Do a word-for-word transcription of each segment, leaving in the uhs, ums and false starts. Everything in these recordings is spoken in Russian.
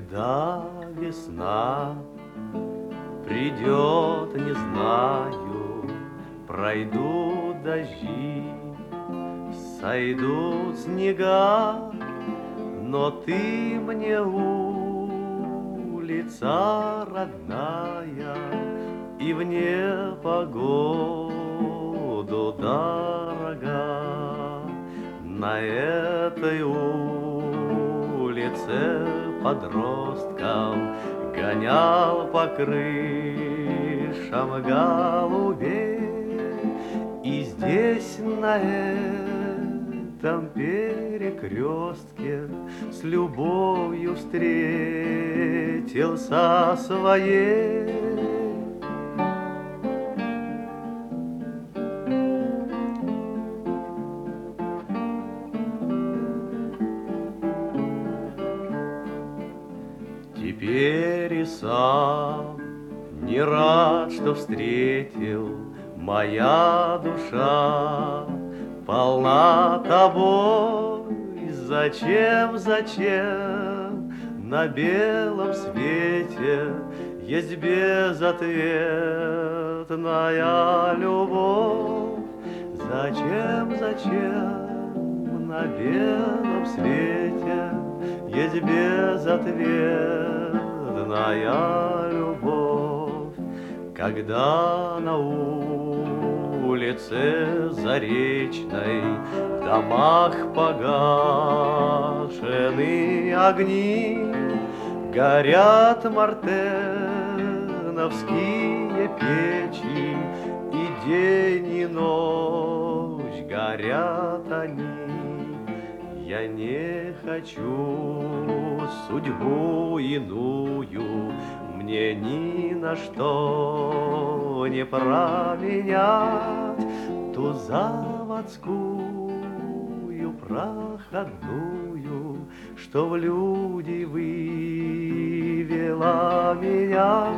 Когда весна придет, не знаю, пройдут дожди, сойдут снега, но ты мне улица родная, и в непогоду дорога. На этой улице подросткам гонял по крышам голубей, и здесь на этом перекрестке с любовью встретился своей. Теперь и сам не рад, что встретил, моя душа полна тобой. Зачем, зачем на белом свете есть безответная любовь? Зачем, зачем на белом свете есть безответная любовь? Когда на улице Заречной в домах погашены огни, горят мартеновские печи, и день и ночь горят они. Я не хочу судьбу иную, мне ни на что не променять ту заводскую проходную, что в люди вывела меня.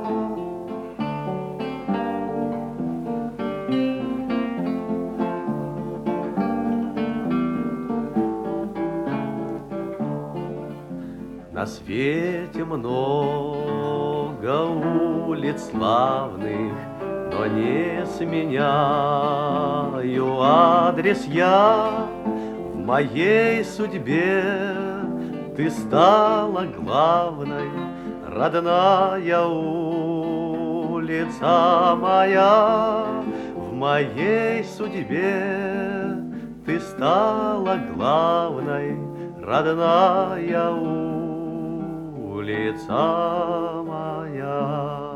На свете много улиц славных, но не сменяю адрес я. В моей судьбе ты стала главной, родная улица моя. В моей судьбе ты стала главной, родная улица моя.